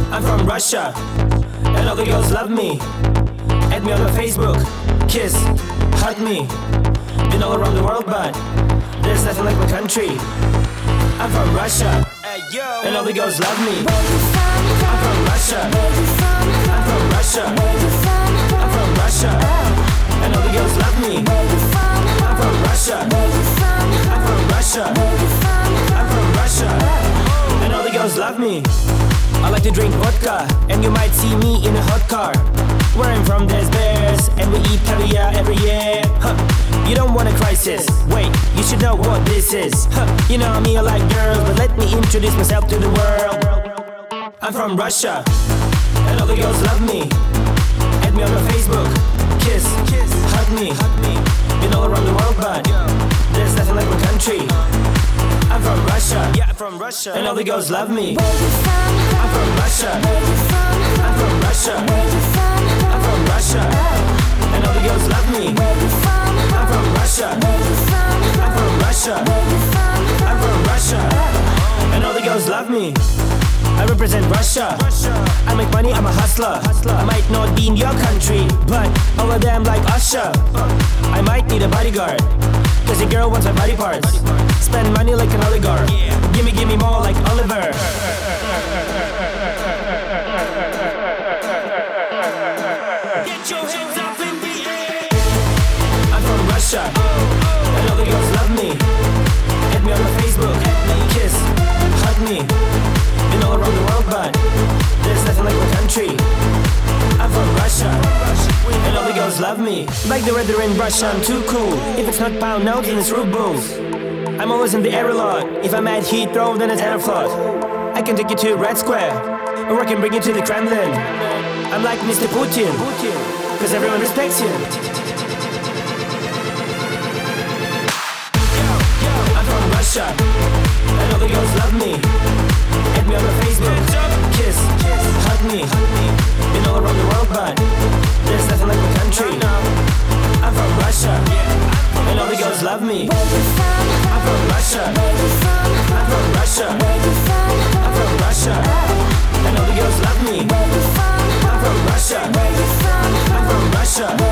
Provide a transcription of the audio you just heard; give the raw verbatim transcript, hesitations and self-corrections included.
I'm from Russia, and all the girls love me. Add me on my Facebook, kiss, hug me. Been all around the world, but there's nothing like my country. I'm from Russia, and all the girls love me. I'm from Russia, I'm from Russia, I'm from Russia, and all the girls love me. I'm from Russia, I'm from Russia, I'm from Russia, and all the girls love me. I like to drink vodka, and you might see me in a hot car. Where I'm from there's bears, and we eat caviar every year. Huh. You don't want a crisis, wait, you should know what this is. Huh. You know me, I like girls, but let me introduce myself to the world. I'm from Russia, and all the girls love me. Add me on my Facebook, kiss, kiss, hug me, hug me. Been all around the world, but there's nothing like my country. I'm from Russia, yeah, I'm from Russia, and all the girls love me. I'm from Russia, I'm from Russia, I'm from Russia, and all the girls love me. I'm from Russia, I'm from Russia, I'm from Russia, and all the girls love me. I represent Russia, I make money, I'm a hustler. I might not be in your country, but all of them like Usher. I might need a bodyguard, cause your girl wants my body parts. Spend money like an oligarch, gimme, gimme more like Oliver. Get your hands up in the air. I'm from Russia, and all the girls love me. Add me on my Facebook, kiss, hug me. Been all around the world, but there's nothing like my country. I'm from Russia, and all the girls love me. Like the weather in Russia, I'm too cool. If it's not pound notes, then it's rubles. I'm always in the air a lot. If I'm at Heathrow, then it's Aeroflot. I can take you to Red Square, or I can bring you to the Kremlin. I'm like Mister Putin, cause everyone respects him. I'm from Russia, and all the girls love me. Add me on my Facebook, kiss, hug me. Been all around the world, but there's nothing like my country. I'm from Russia, and all the girls love me. I'm from Russia, I'm from Russia, I'm from Russia, and all the girls love me. I'm from Russia, I'm from Russia.